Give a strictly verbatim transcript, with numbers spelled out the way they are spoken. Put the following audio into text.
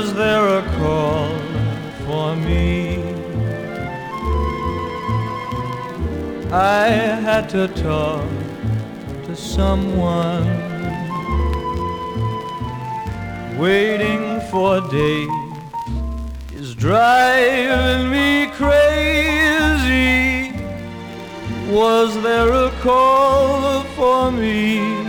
Was there a call for me? I had to talk to someone. Waiting for days is driving me crazy. Was there a call for me?